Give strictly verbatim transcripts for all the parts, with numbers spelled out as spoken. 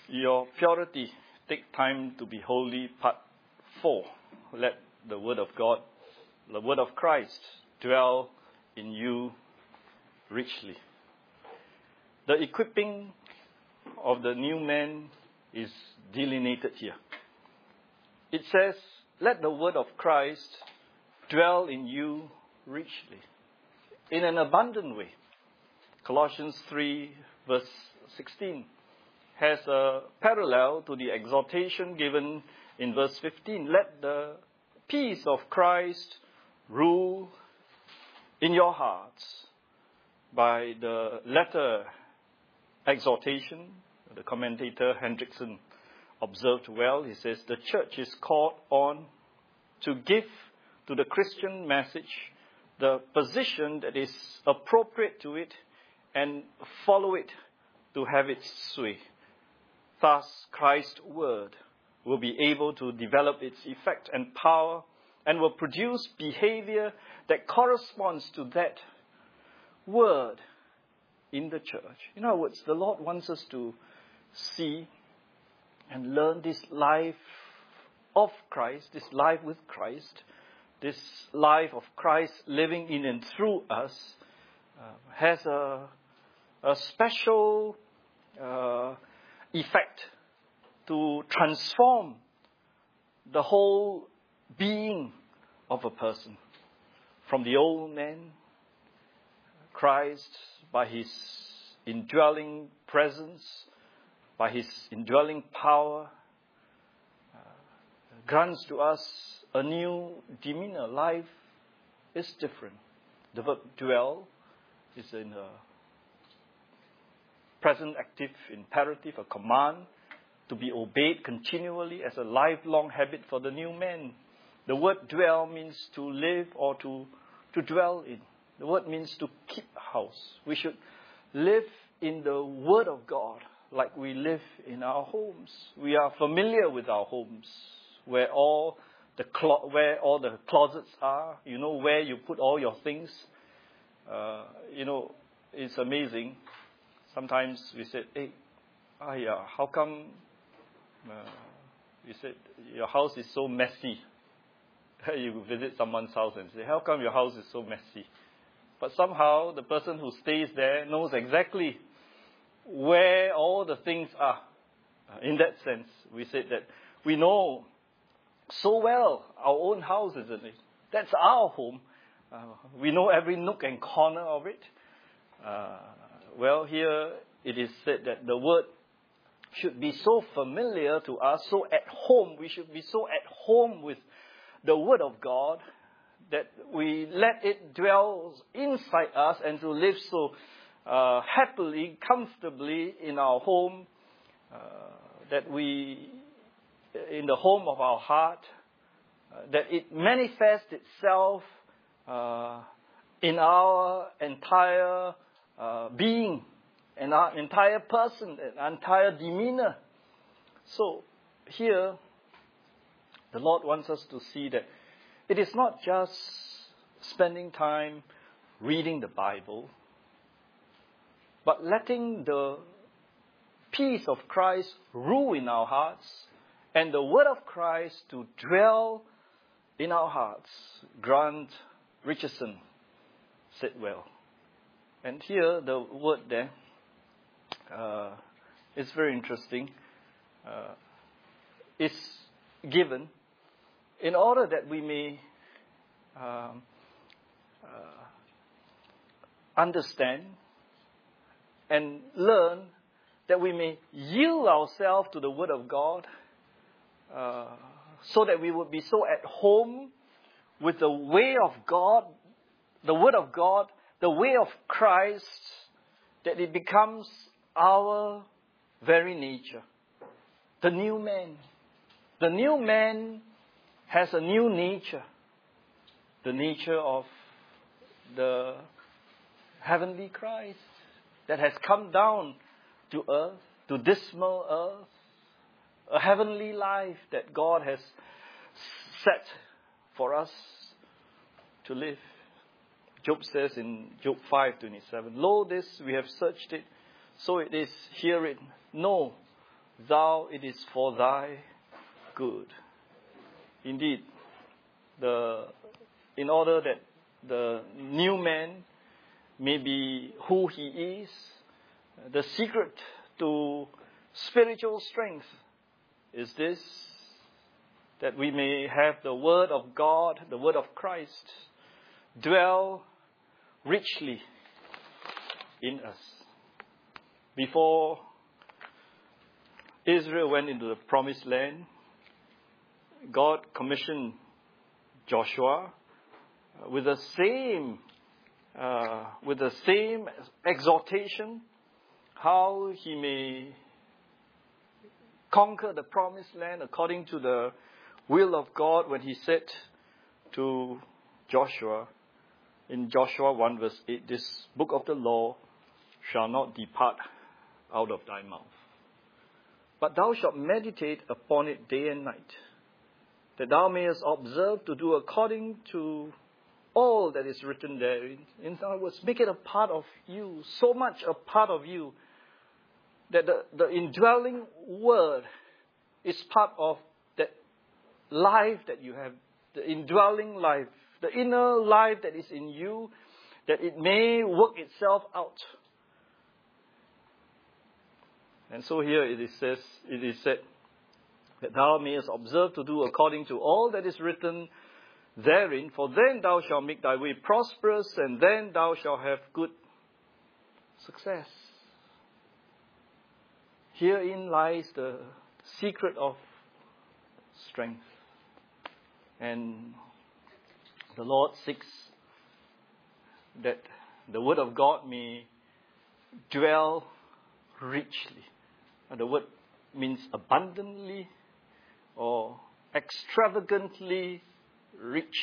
Your purity, take time to be holy, part four. Let the word of God, the word of Christ, dwell in you richly. The equipping of the new man is delineated here. It says, let the word of Christ dwell in you richly, in an abundant way. Colossians three, verse sixteen. Has a parallel to the exhortation given in verse fifteen. Let the peace of Christ rule in your hearts. By the latter exhortation, the commentator Hendrickson observed well. He says, the church is called on to give to the Christian message the position that is appropriate to it and follow it to have its sway. Thus, Christ's word will be able to develop its effect and power and will produce behavior that corresponds to that word in the church. In other words, the Lord wants us to see and learn this life of Christ, this life with Christ, this life of Christ living in and through us uh, has a, a special uh, effect to transform the whole being of a person. From the old man, Christ, by his indwelling presence, by his indwelling power, uh, grants to us a new demeanor. Life is different. The verb dwell is in a present active imperative, a command to be obeyed continually as a lifelong habit for the new man. The word dwell means to live or to, to dwell in. The word means to keep house. We should live in the Word of God like we live in our homes. We are familiar with our homes, where all the clo- where all the closets are. You know where you put all your things. Uh, you know, it's amazing. Sometimes we said, hey, ah, yeah, how come uh, you said your house is so messy? You visit someone's house and say, how come your house is so messy? But somehow the person who stays there knows exactly where all the things are. In that sense, we said that we know so well our own house, isn't it? That's our home. Uh, we know every nook and corner of it. Uh, well, here it is said that the word should be so familiar to us, so at home. We should be so at home with the word of God that we let it dwell inside us and to live so uh, happily, comfortably in our home, uh, that we, in the home of our heart, uh, that it manifests itself uh, in our entire uh, being, in our entire person, an entire demeanor. So here, the Lord wants us to see that it is not just spending time reading the Bible, but letting the peace of Christ rule in our hearts and the word of Christ to dwell in our hearts. Grant Richardson said well. And here the word there uh, is very interesting. Uh, it's given in order that we may um, uh, understand and learn, that we may yield ourselves to the Word of God, uh, so that we would be so at home with the way of God, the Word of God, the way of Christ, that it becomes our very nature. The new man. The new man has a new nature. The nature of the heavenly Christ that has come down to earth, to dismal earth. A heavenly life that God has set for us to live. Job says in Job five twenty-seven, lo, this we have searched it, so it is, hear it. No, thou, it is for thy good. Indeed, the in order that the new man may be who he is, the secret to spiritual strength is this, that we may have the Word of God, the Word of Christ, dwell richly in us. Before Israel went into the promised land, God commissioned Joshua with the same uh, with the same exhortation, how he may conquer the promised land according to the will of God, when he said to Joshua in Joshua one verse eight, this book of the law shall not depart out of thy mouth, but thou shalt meditate upon it day and night, that thou mayest observe to do according to all that is written therein. In other words, make it a part of you, so much a part of you, that the, the indwelling word is part of that life that you have, the indwelling life, the inner life that is in you, that it may work itself out. And so here it is says, it is said, that thou mayest observe to do according to all that is written therein, for then thou shalt make thy way prosperous, and then thou shalt have good success. Herein lies the secret of strength. And the Lord seeks that the Word of God may dwell richly. And the word means abundantly or extravagantly rich.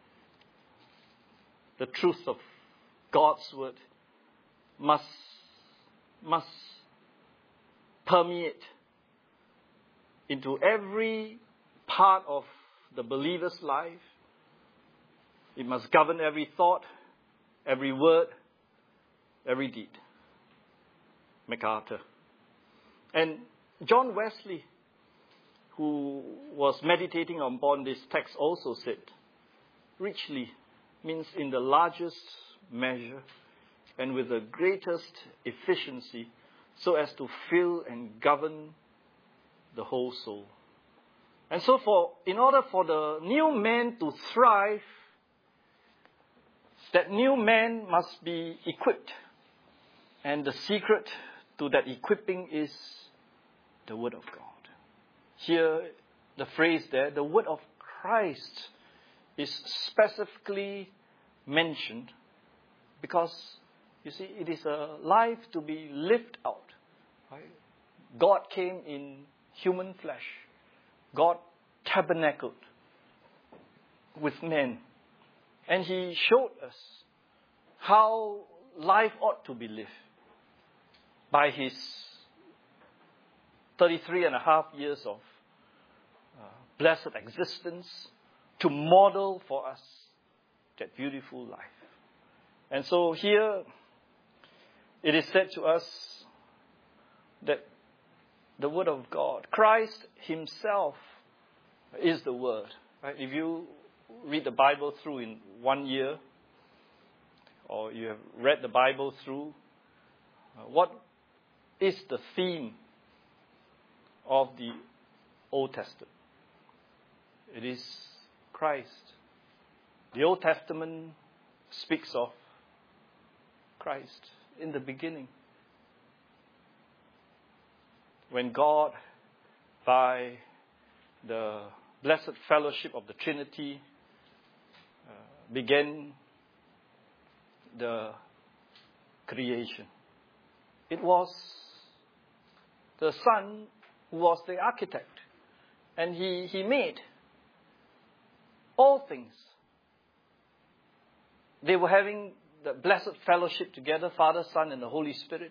The truth of God's Word must, must permeate into every part of the believer's life. It must govern every thought, every word, every deed. MacArthur. And John Wesley, who was meditating upon this text, also said, richly means in the largest measure and with the greatest efficiency, so as to fill and govern the whole soul. And so for, in order for the new man to thrive, that new man must be equipped. And the secret to that equipping is the Word of God. Here, the phrase there, the Word of Christ, is specifically mentioned because, you see, it is a life to be lived out. Right? God came in human flesh. God tabernacled with men. And He showed us how life ought to be lived by His thirty-three and a half years of uh, blessed existence to model for us that beautiful life. And so here it is said to us that the Word of God, Christ Himself is the Word. Right? If you read the Bible through in one year, or you have read the Bible through, uh, what is the theme of the Old Testament? It is Christ. The Old Testament speaks of Christ in the beginning, when God, by the blessed fellowship of the Trinity, uh, began the creation. It was the Son who was the architect, and he, he made all things. They were having the blessed fellowship together, Father, Son, and the Holy Spirit.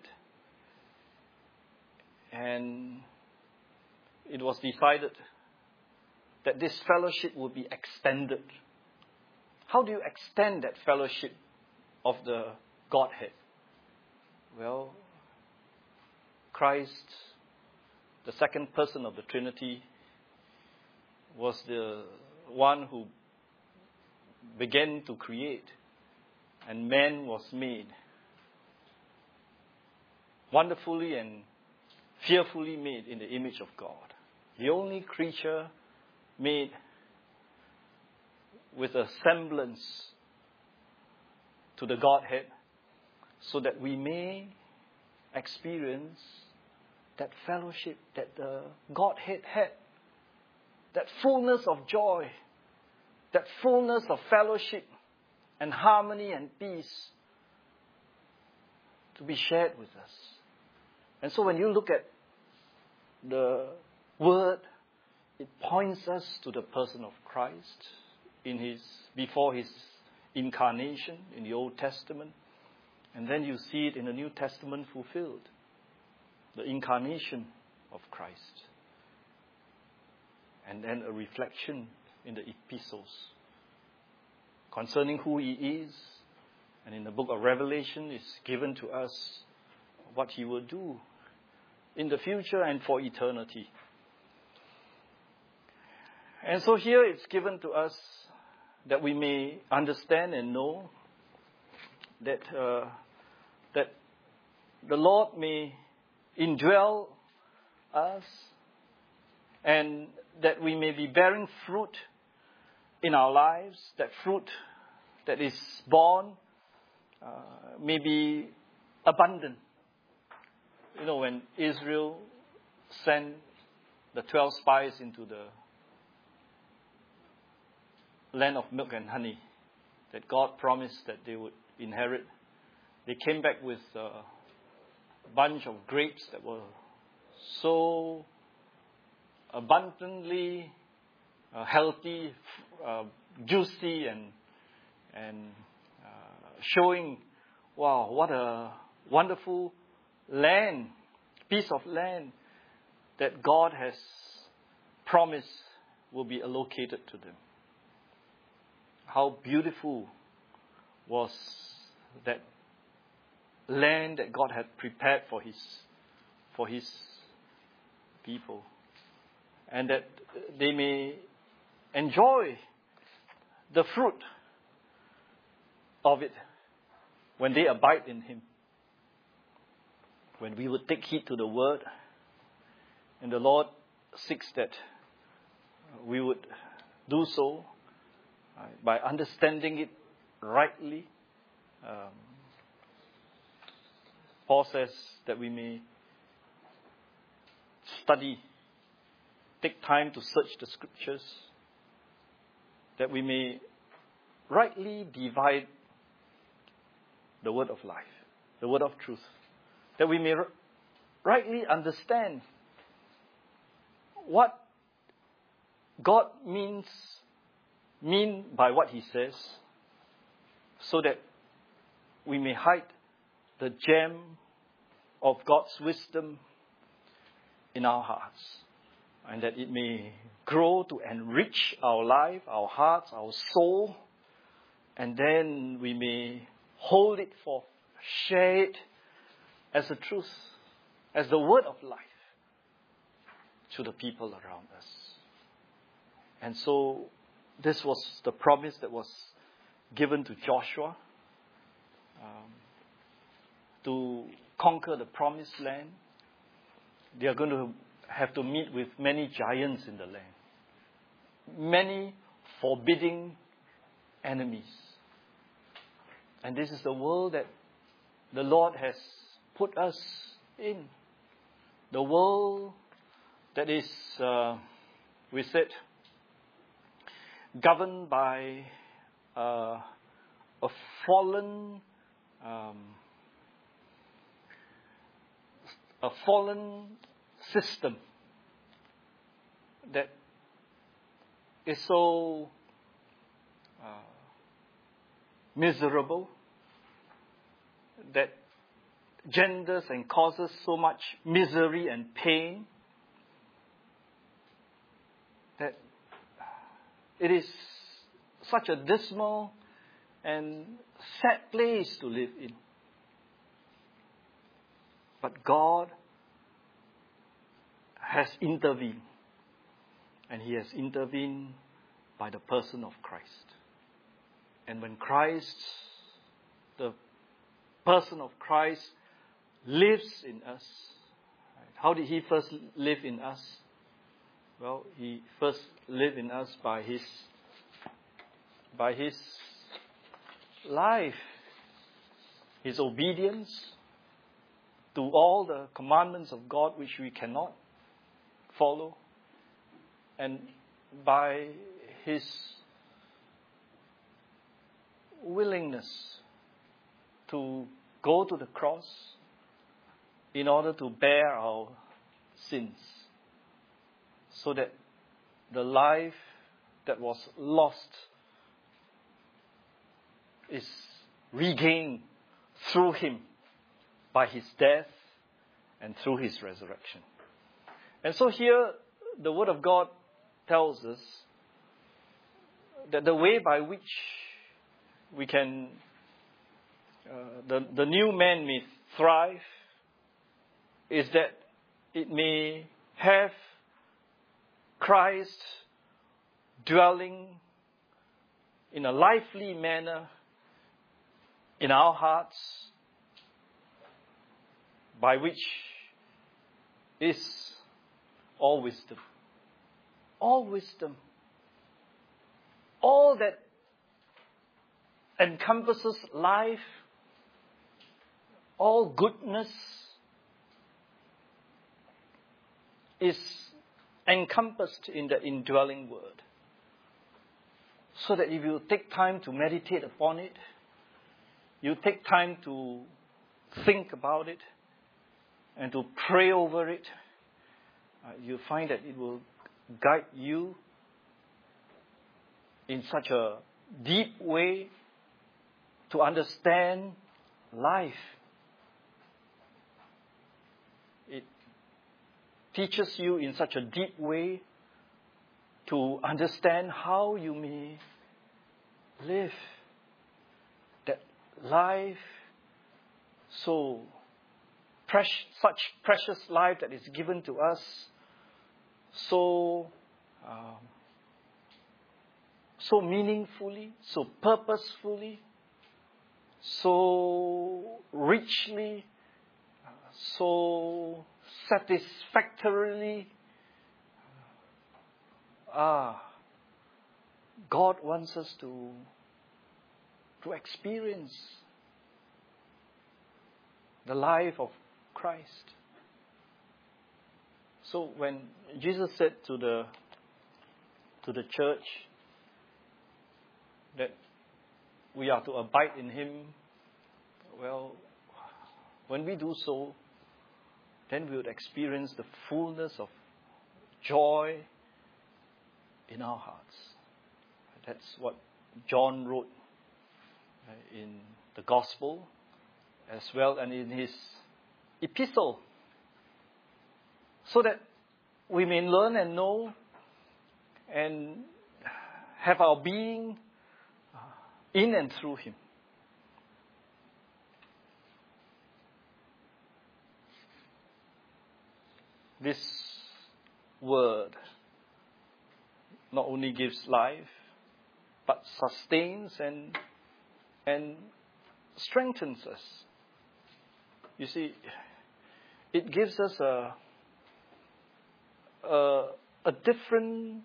And it was decided that this fellowship would be extended. How do you extend that fellowship of the Godhead? Well, Christ the second person of the Trinity, was the one who began to create, and man was made wonderfully and fearfully made in the image of God. The only creature made with a semblance to the Godhead, so that we may experience that fellowship that the Godhead had, that fullness of joy, that fullness of fellowship and harmony and peace to be shared with us. And so when you look at the Word, it points us to the person of Christ in his before his incarnation in the Old Testament. And then you see it in the New Testament fulfilled. The incarnation of Christ. And then a reflection in the epistles concerning who he is. And in the book of Revelation is given to us what he will do in the future and for eternity. And so here it's given to us that we may understand and know that uh, that the Lord may indwell us, and that we may be bearing fruit in our lives, that fruit that is born uh, may be abundant. You know, when Israel sent the twelve spies into the land of milk and honey that God promised that they would inherit, they came back with a bunch of grapes that were so abundantly uh, healthy, uh, juicy, and and uh, showing, wow, what a wonderful land, piece of land that God has promised will be allocated to them. How beautiful was that land that God had prepared for his for his people, and that they may enjoy the fruit of it when they abide in him. When we would take heed to the word, and the Lord seeks that we would do so uh, by understanding it rightly. Um, Paul says that we may study, take time to search the scriptures, that we may rightly divide the word of life, the word of truth, that we may r- rightly understand what God means mean by what he says, so that we may hide the gem of God's wisdom in our hearts, and that it may grow to enrich our life, our hearts, our soul, and then we may hold it forth, share it as the truth, as the word of life to the people around us. And so this was the promise that was given to Joshua um, to conquer the promised land. They are going to have to meet with many giants in the land, many forbidding enemies. And this is the world that the Lord has put us in. The world that is, uh, we said, governed by uh, a fallen, um, a fallen system that is so uh, miserable, that genders and causes so much misery and pain, that it is such a dismal and sad place to live in. But God has intervened. And he has intervened by the person of Christ. And when Christ, the person of Christ, lives in us, how did he first live in us? Well, he first lived in us by his, by his life, his obedience to all the commandments of God which we cannot follow, and by his willingness to go to the cross in order to bear our sins, so that the life that was lost is regained through him by his death and through his resurrection. And so here the Word of God tells us that the way by which we can, uh, the, the new man may thrive is that it may have Christ dwelling in a lively manner in our hearts, by which is all wisdom. All wisdom. All that encompasses life, all goodness is encompassed in the indwelling word. So that if you take time to meditate upon it, you take time to think about it and to pray over it, uh, you find that it will guide you in such a deep way to understand life. It teaches you in such a deep way to understand how you may live that life, so precious, such precious life that is given to us, so um, so meaningfully, so purposefully, so richly, so satisfactorily. Ah, God wants us to, to experience the life of Christ. So when Jesus said to the to the church that we are to abide in Him, well, when we do so, then we would experience the fullness of joy in our hearts. That's what John wrote in the Gospel as well, and in his epistle, so that we may learn and know and have our being in and through Him. This word not only gives life, but sustains and and strengthens us. You see, it gives us a a, a different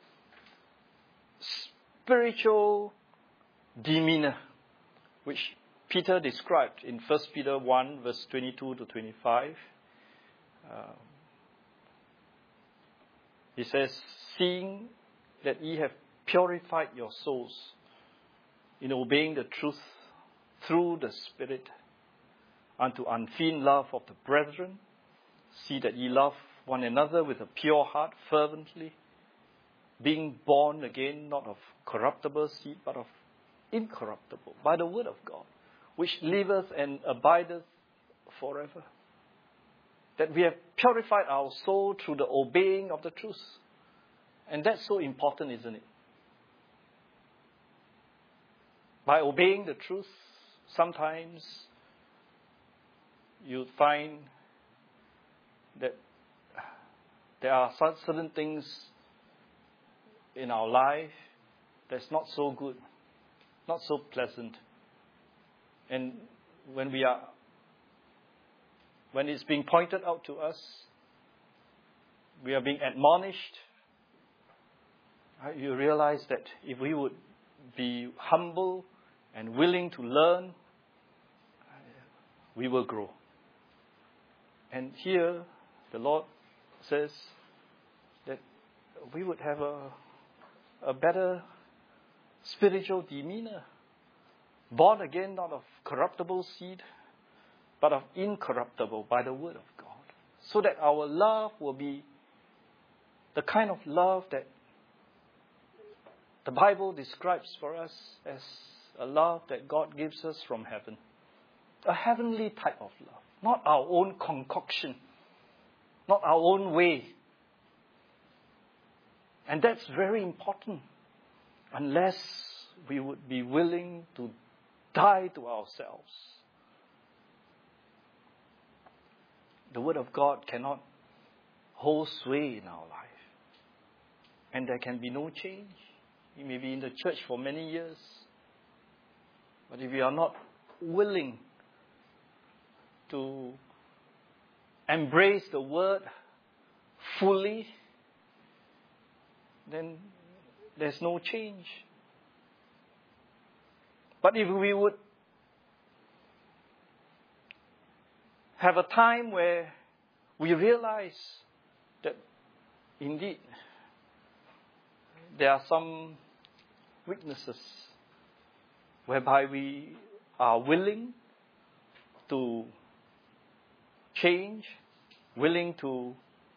spiritual demeanor, which Peter described in First Peter one, verse twenty-two to twenty-five. Uh, he says, "Seeing that ye have purified your souls in obeying the truth through the Spirit unto unfeigned love of the brethren, see that ye love one another with a pure heart fervently, being born again not of corruptible seed, but of incorruptible, by the word of God, which liveth and abideth forever." That we have purified our soul through the obeying of the truth. And that's so important, isn't it? By obeying the truth, sometimes you find that there are certain things in our life that's not so good, not so pleasant. And when we are, when it's being pointed out to us, we are being admonished, right? You realize that if we would be humble and willing to learn, we will grow. And here, the Lord says that we would have a, a better spiritual demeanor, born again not of corruptible seed, but of incorruptible by the word of God, so that our love will be the kind of love that the Bible describes for us as a love that God gives us from heaven. A heavenly type of love, not our own concoction, not our own way. And that's very important, unless we would be willing to die to ourselves. The Word of God cannot hold sway in our life. And there can be no change. You may be in the church for many years, but if you are not willing to embrace the Word fully, then there's no change. But if we would have a time where we realize that indeed there are some weaknesses whereby we are willing to change, willing to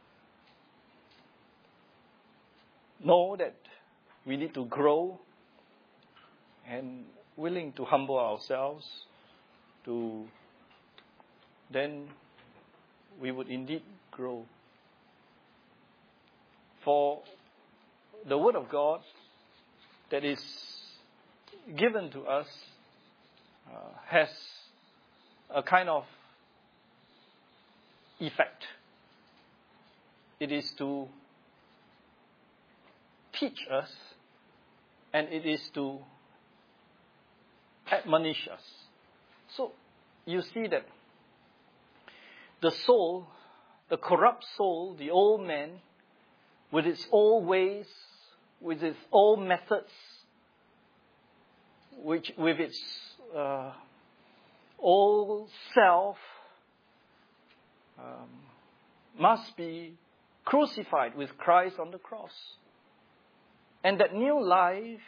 know that we need to grow, and willing to humble ourselves, to then we would indeed grow. For the Word of God that is given to us uh, has a kind of effect. It is to teach us, and it is to admonish us. So you see that the soul, the corrupt soul, the old man, with its old ways, with its old methods, which with its uh, old self, um, must be crucified with Christ on the cross. And that new life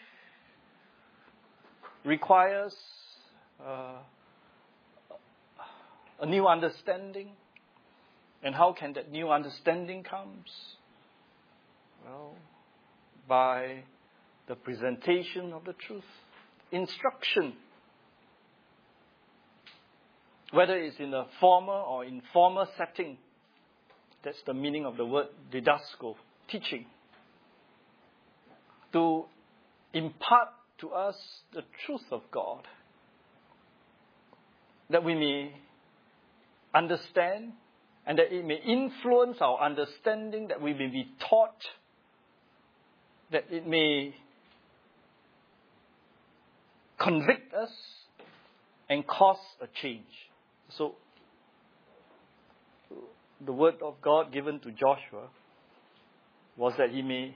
requires uh, a new understanding. And how can that new understanding come? Well, by the presentation of the truth, instruction. Whether it's in a formal or informal setting, that's the meaning of the word didasko, teaching. To impart to us the truth of God, that we may understand, and that it may influence our understanding, that we may be taught, that it may convict us and cause a change. So, the word of God given to Joshua was that he may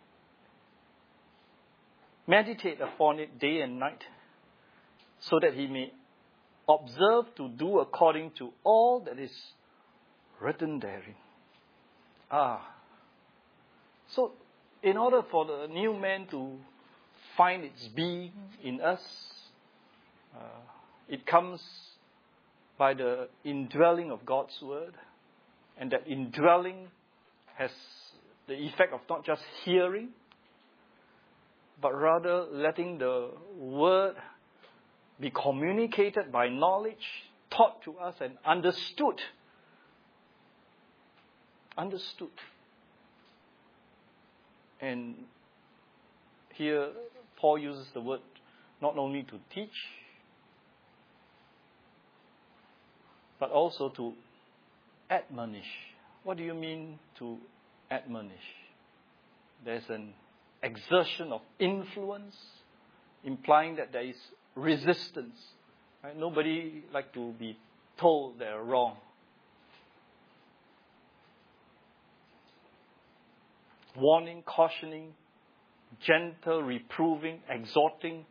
meditate upon it day and night, so that he may observe to do according to all that is written therein. Ah. So, in order for the new man to find its being in us, uh, it comes by the indwelling of God's word. And that indwelling has the effect of not just hearing, but rather letting the word be communicated by knowledge, taught to us and understood. Understood. And here Paul uses the word not only to teach, but also to admonish. What do you mean to admonish. There's an exertion of influence, implying that there is resistance. Right? Nobody like to be told they're wrong. Warning, cautioning, gentle, reproving, exhorting.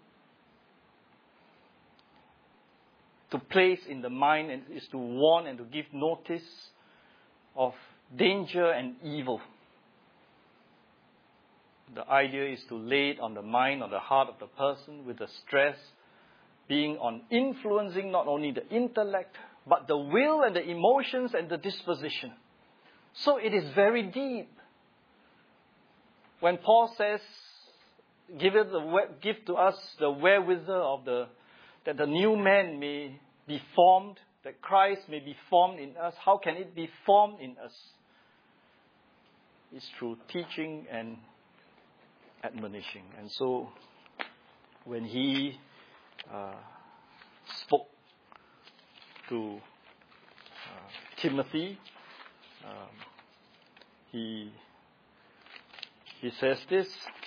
To place in the mind and is to warn and to give notice of danger and evil. The idea is to lay it on the mind or the heart of the person with the stress being on influencing not only the intellect, but the will and the emotions and the disposition. So it is very deep. When Paul says, give, it the, give to us the wherewithal of the, that the new man may be formed, that Christ may be formed in us. How can it be formed in us? It's through teaching and admonishing. And so, when he uh, spoke to uh, Timothy, um, he he says this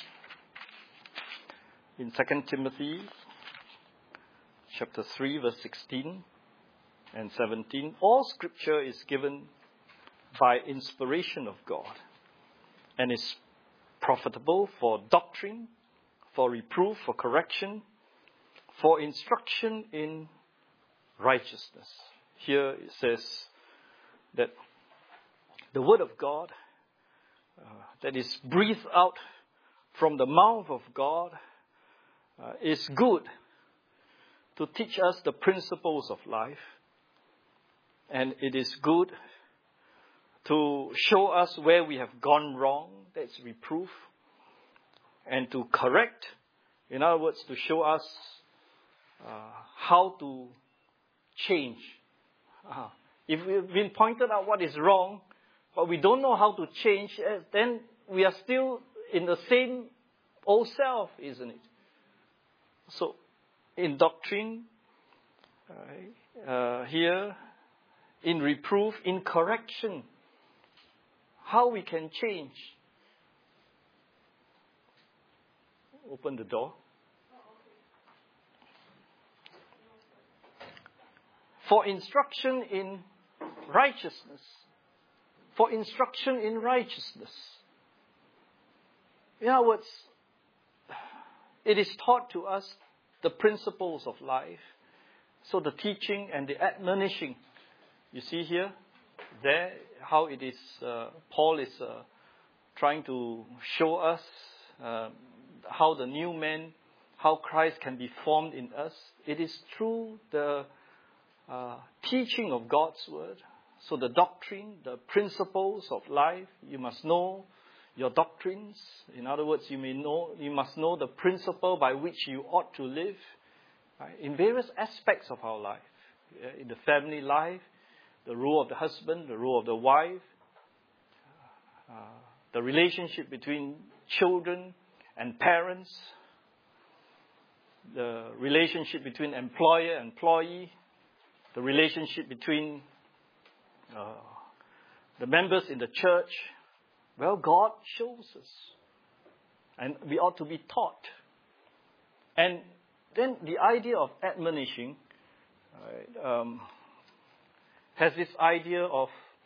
in Second Timothy chapter three, verse sixteen and seventeen. All Scripture is given by inspiration of God and is profitable for doctrine, for reproof, for correction, for instruction in righteousness. Here it says that the Word of God uh, that is breathed out from the mouth of God uh, is good to teach us the principles of life, and it is good to show us where we have gone wrong, that's reproof, and to correct, in other words, to show us uh, how to change. Uh, if we've been pointed out what is wrong, but we don't know how to change, then we are still in the same old self, isn't it? So, in doctrine, uh, uh, here, in reproof, in correction, how we can change. Open the door. For instruction in righteousness. For instruction in righteousness. In other words, it is taught to us the principles of life. So the teaching and the admonishing. You see here, there, how it is, uh, Paul is uh, trying to show us uh, how the new man, how Christ can be formed in us. It is through the uh, teaching of God's Word. So the doctrine, the principles of life, you must know your doctrines. In other words, you may know, you must know the principle by which you ought to live, right, in various aspects of our life. In the family life, the role of the husband, the role of the wife, uh, the relationship between children and parents, the relationship between employer and employee, the relationship between uh, the members in the church. Well, God shows us. And we ought to be taught. And then the idea of admonishing right, um, has this idea of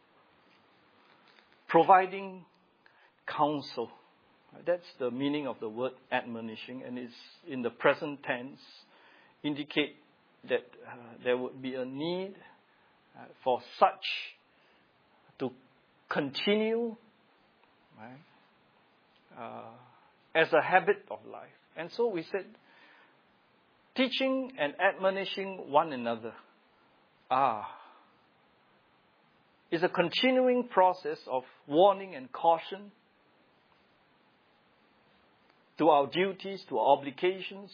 providing counsel. That's the meaning of the word admonishing, and it's in the present tense, indicate that uh, there would be a need uh, for such to continue right, uh, as a habit of life. And so we said, teaching and admonishing one another ah, is a continuing process of warning and caution to our duties, to our obligations,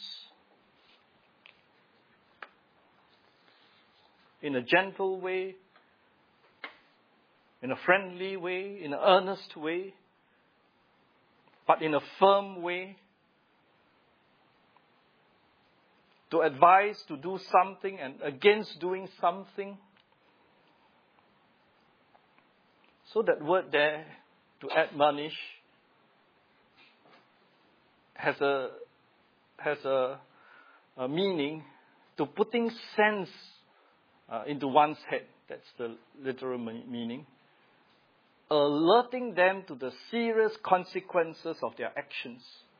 in a gentle way, in a friendly way, in an earnest way, but in a firm way, to advise to do something and against doing something. So that word there, to admonish, has a has a, a meaning to putting sense uh, into one's head. That's the literal meaning. Alerting them to the serious consequences of their actions.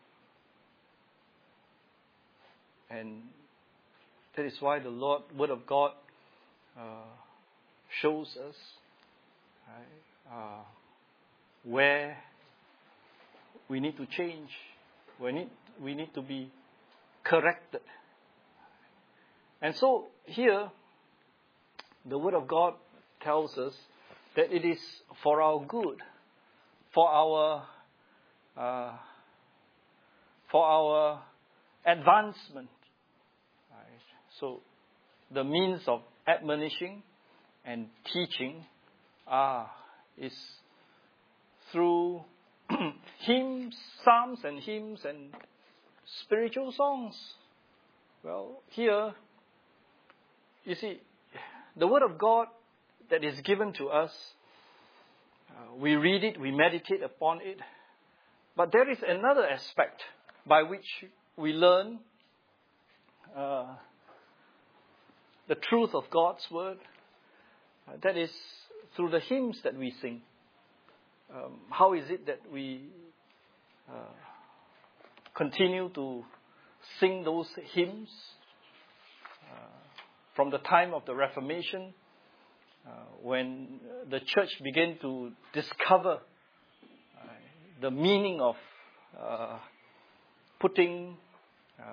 And that is why the Lord, Word of God uh, shows us right, uh, where we need to change, we need, we need to be corrected. And so here, the Word of God tells us that it is for our good, for our uh, for our advancement. Right. So the means of admonishing and teaching are is through hymns, psalms and hymns and spiritual songs. Well, here, you see, the Word of God that is given to us, uh, we read it, we meditate upon it. But there is another aspect by which we learn uh, the truth of God's Word. Uh, that is through the hymns that we sing. Um, how is it that we uh, continue to sing those hymns? Uh, from the time of the Reformation, Uh, when the church began to discover uh, the meaning of uh, putting uh,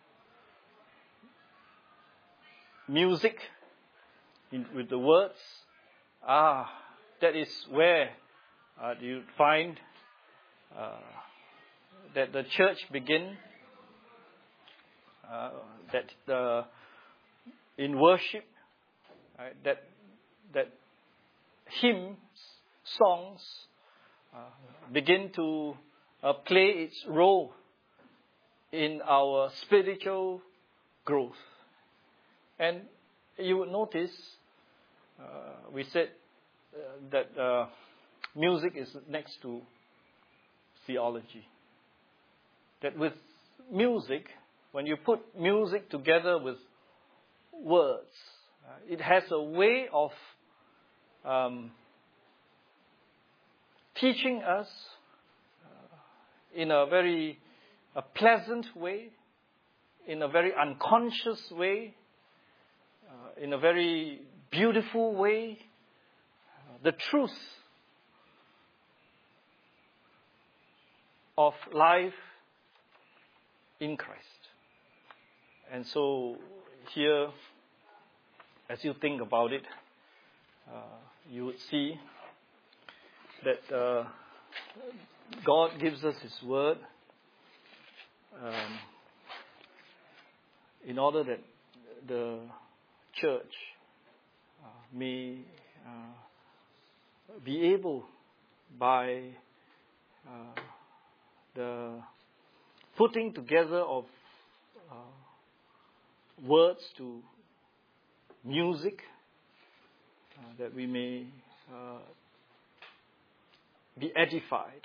music in, with the words, ah, that is where uh, you find uh, that the church began uh, that the in worship uh, that that hymns, songs uh, begin to uh, play its role in our spiritual growth. And you would notice, uh, we said uh, that uh, music is next to theology. That with music, when you put music together with words, uh, it has a way of Um, teaching us uh, in a very a pleasant way, in a very unconscious way, uh, in a very beautiful way, uh, the truth of life in Christ. And so here, as you think about it, uh, you would see that uh, God gives us His Word um, in order that the church uh, may uh, be able, by uh, the putting together of uh, words to music, uh, that we may uh, be edified,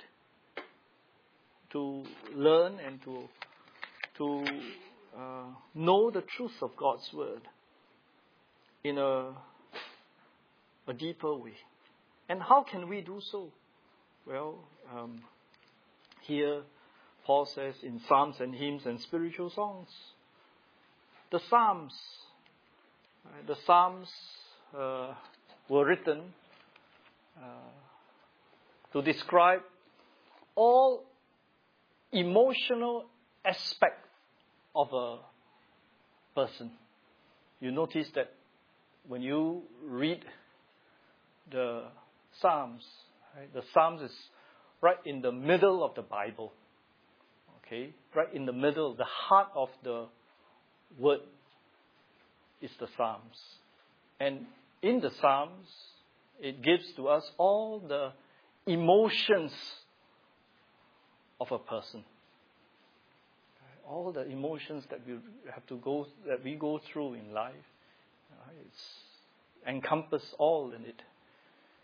to learn and to to uh, know the truth of God's Word in a a deeper way. And how can we do so? Well, um, here Paul says in psalms and hymns and spiritual songs. The psalms, uh, the psalms uh, were written uh, to describe all emotional aspects of a person. You notice that when you read the Psalms, right, the Psalms is right in the middle of the Bible. Okay, right in the middle, the heart of the word is the Psalms. And in the Psalms, it gives to us all the emotions of a person. All the emotions that we have to go, that we go through in life, uh, it's encompassed all in it.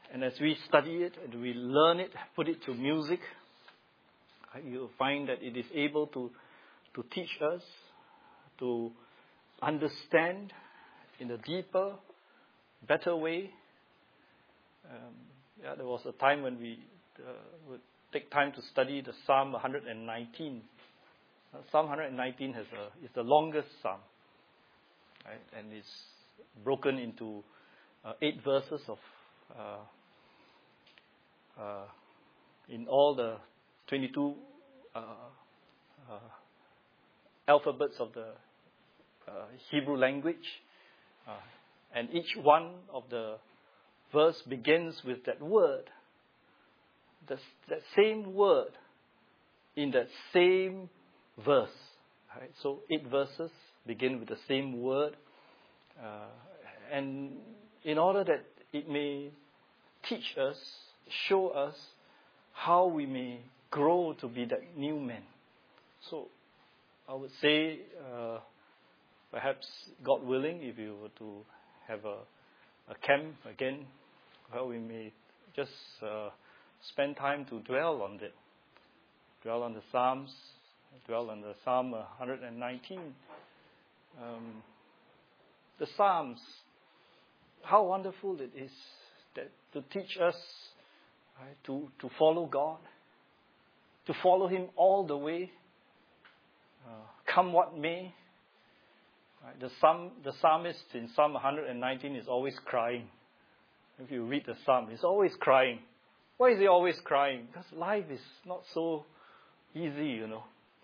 And as we study it and we learn it, put it to music, you'll find that it is able to, to teach us, to understand in a deeper, better way. Um, yeah, there was a time when we uh, would take time to study the Psalm one hundred nineteen. Uh, Psalm one hundred nineteen has a, is the longest psalm, right? And it's broken into uh, eight verses of uh, uh, in all the twenty-two uh, uh, alphabets of the uh, Hebrew language, uh, and each one of the verse begins with that word, the, that same word in that same verse. Right? So eight verses begin with the same word, uh, and in order that it may teach us, show us how we may grow to be that new man. So I would say, uh, perhaps God willing, if you were to have a, a camp again, well, we may just uh, spend time to dwell on it. Dwell on the Psalms, dwell on the Psalm one hundred nineteen. Um, the Psalms, how wonderful it is that to teach us, right, to, to follow God, to follow Him all the way, uh, come what may. Right, the, psalm, the psalmist in Psalm one hundred nineteen is always crying. If you read the psalm, he's always crying. Why is he always crying? Because life is not so easy, you know.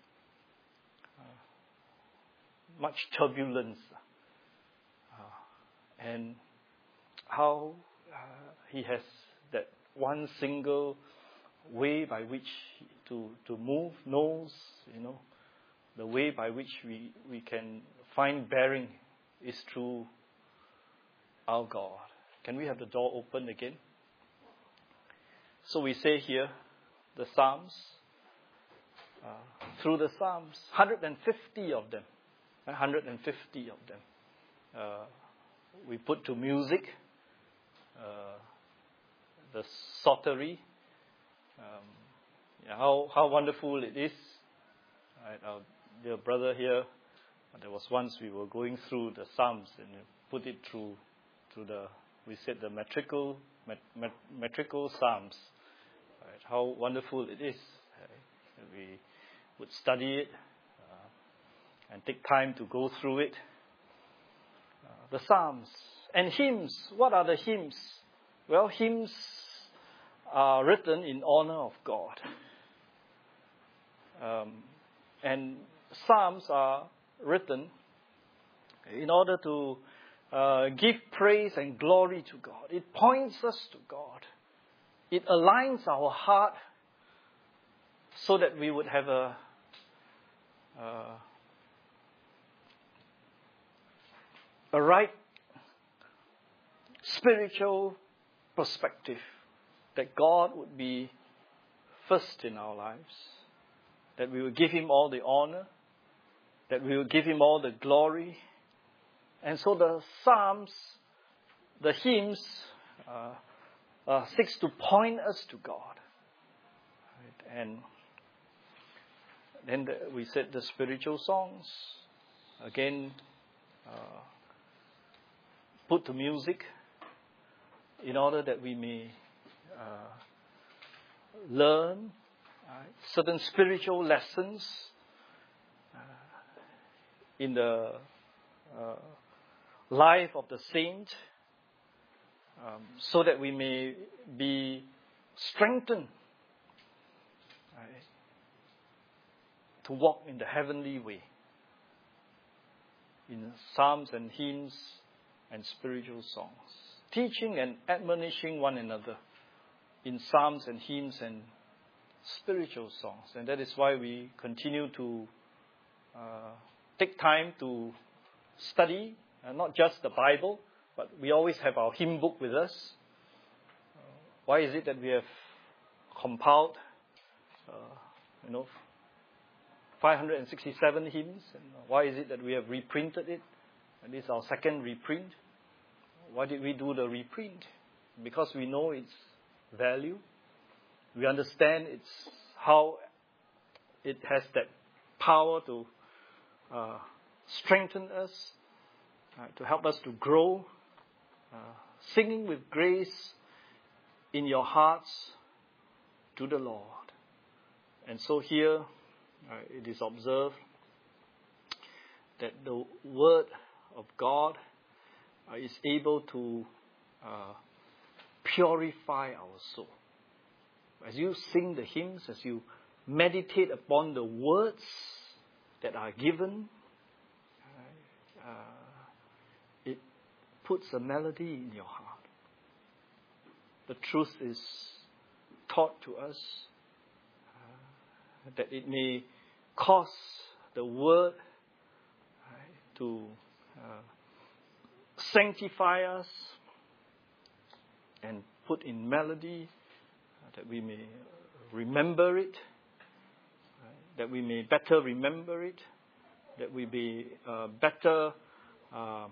Uh, much turbulence. Uh, and how uh, he has that one single way by which to, to move, knows, you know, the way by which we, we can find bearing is through our God. Can we have the door open again? So we say here, the Psalms, uh, through the Psalms, one hundred fifty of them, one hundred fifty of them, uh, we put to music, uh, the psaltery. Um, yeah, how how wonderful it is. Right, our dear brother here, there was once we were going through the Psalms and put it through through the, we said the metrical met, met, metrical Psalms. Right, how wonderful it is. Right? We would study it uh, and take time to go through it. Uh, the Psalms and hymns. What are the hymns? Well, hymns are written in honor of God. Um, and Psalms are written in order to uh, give praise and glory to God. It points us to God. It aligns our heart so that we would have a uh, a right spiritual perspective, that God would be first in our lives, that we would give Him all the honor, that we would give Him all the glory. And so the Psalms, the hymns, uh, uh, seeks to point us to God. Right? And then the, we said the spiritual songs, again, uh, put to music in order that we may uh, learn right, certain spiritual lessons uh, in the uh, life of the saint, um, so that we may be strengthened right, to walk in the heavenly way, in psalms and hymns and spiritual songs, teaching and admonishing one another in psalms and hymns and spiritual songs. And that is why we continue to uh, take time to study, uh, not just the Bible, but we always have our hymn book with us. Uh, why is it that we have compiled, uh, you know, five hundred sixty-seven hymns? And why is it that we have reprinted it? And this is our second reprint. Why did we do the reprint? because we know its value. We understand its how it has that power to uh, strengthen us, uh, to help us to grow. Uh, singing with grace in your hearts to the Lord. And so here uh, it is observed that the word of God uh, is able to uh, purify our soul. As you sing the hymns, as you meditate upon the words that are given, uh, it puts a melody in your heart. The truth is taught to us uh, that it may cause the word uh, to uh, sanctify us and put in melody, uh, that we may remember it, uh, that we may better remember it, that we may uh, better uh, uh,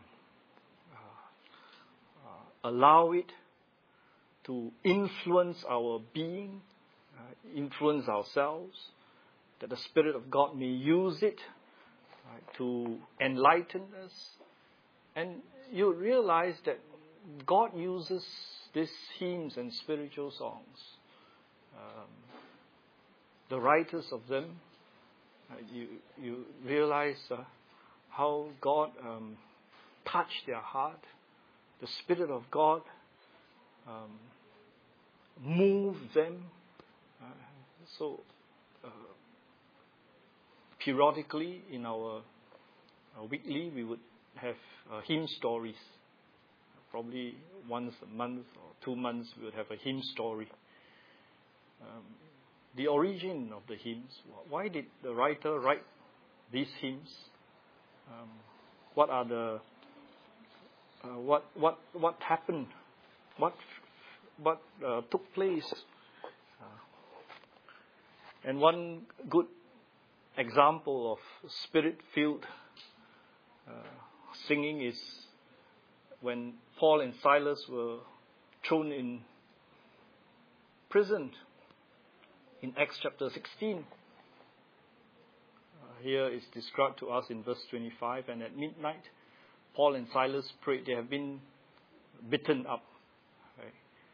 uh, allow it to influence our being, uh, influence ourselves, that the Spirit of God may use it uh, to enlighten us. And you realize that God uses these hymns and spiritual songs. Um, the writers of them, uh, you, you realize uh, how God um, touched their heart. The Spirit of God um, moved them. Uh, so, uh, periodically in our uh, weekly, we would have uh, hymn stories. Probably once a month or two months, we would have a hymn story. Um, the origin of the hymns. Why did the writer write these hymns? Um, what are the uh, what what what happened? What what uh, took place? Uh, and one good example of spirit-filled uh, singing is when Paul and Silas were thrown in prison in Acts chapter sixteen. Uh, here is described to us in verse twenty-five. And at midnight, Paul and Silas prayed. They have been beaten up. Right?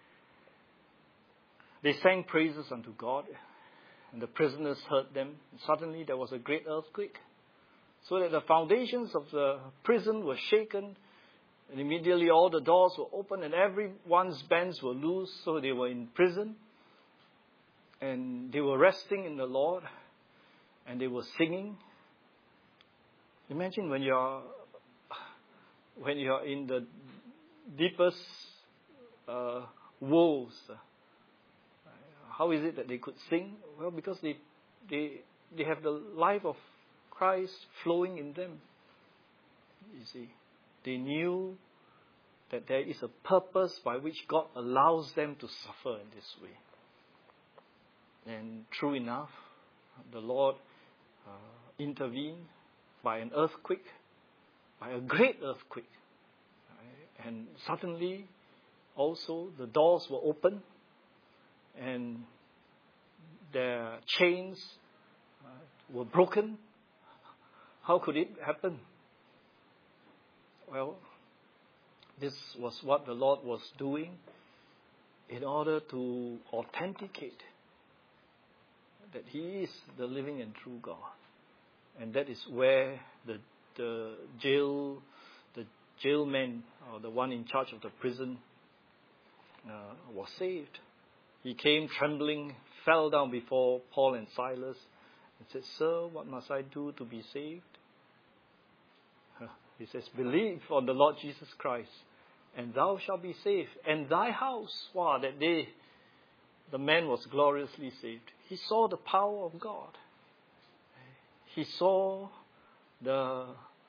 They sang praises unto God, and the prisoners heard them. And suddenly there was a great earthquake, so that the foundations of the prison were shaken. And immediately all the doors were open and everyone's bands were loose. So they were in prison. And they were resting in the Lord. And they were singing. Imagine when you're, when you're in the deepest uh, woes. How is it that they could sing? Well, because they, they, they have the life of Christ flowing in them. You see. They knew that there is a purpose by which God allows them to suffer in this way. And true enough, the Lord uh, intervened by an earthquake, by a great earthquake. Right? And suddenly, also, the doors were open and their chains uh, were broken. How could it happen? Well, this was what the Lord was doing in order to authenticate that He is the living and true God. And that is where the the jail, the jailman, or the one in charge of the prison, uh, was saved. He came trembling, fell down before Paul and Silas, and said, "Sir, what must I do to be saved?" He says, "Believe on the Lord Jesus Christ, and thou shalt be saved, and thy house." Wow, that day, the man was gloriously saved. He saw the power of God. He saw the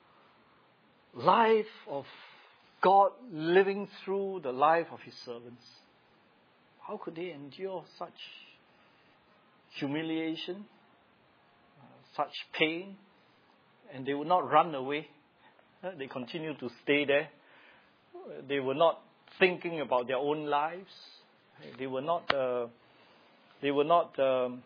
life of God living through the life of His servants. How could they endure such humiliation, uh, such pain, and they would not run away? They continued to stay there. They were not thinking about their own lives. They were not, uh, they were not um,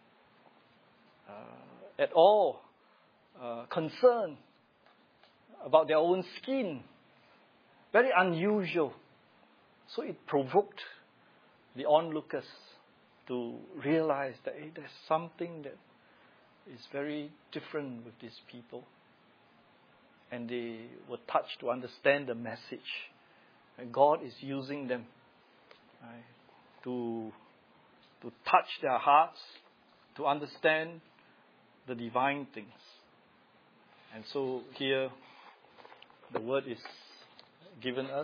uh, at all uh, concerned about their own skin. Very unusual. So it provoked the onlookers to realize that hey, there's something that is very different with these people. And they were touched to understand the message. And God is using them right, to, to touch their hearts, to understand the divine things. And so here, the word is given us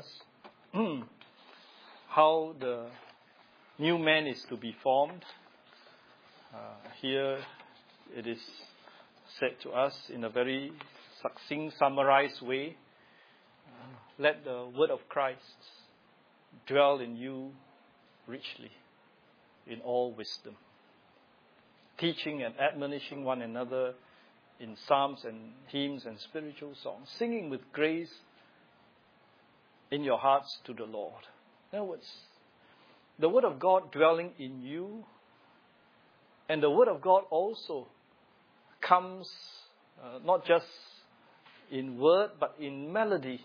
how the new man is to be formed. Uh, here it is said to us in a very succinct, summarized way. Uh, let the word of Christ dwell in you richly in all wisdom, teaching and admonishing one another in psalms and hymns and spiritual songs, singing with grace in your hearts to the Lord. In other words, the Word of God dwelling in you, and the Word of God also comes uh, not just in word but in melody,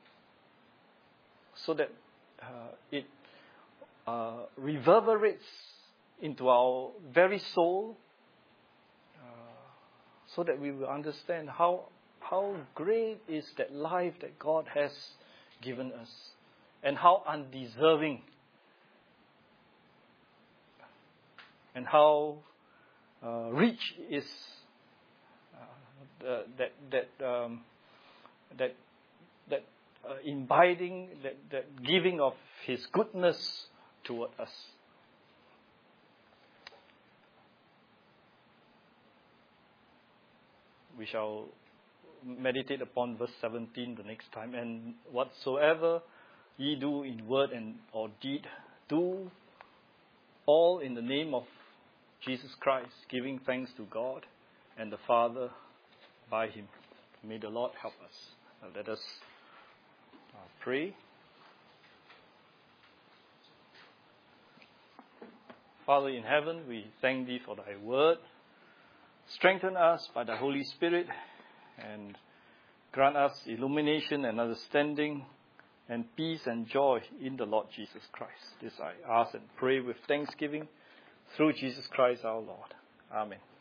so that uh, it uh, reverberates into our very soul, uh, so that we will understand how how great is that life that God has given us, and how undeserving and how uh, rich is uh, the, that that um, that that uh, imbibing, that that giving of His goodness toward us. We shall meditate upon verse seventeen the next time. And whatsoever ye do in word and or deed, do all in the name of Jesus Christ, giving thanks to God and the Father by Him. May the Lord help us. Now let us uh, pray. Father in heaven, we thank Thee for Thy word. Strengthen us by the Holy Spirit and grant us illumination and understanding and peace and joy in the Lord Jesus Christ. This I ask and pray with thanksgiving through Jesus Christ our Lord. Amen.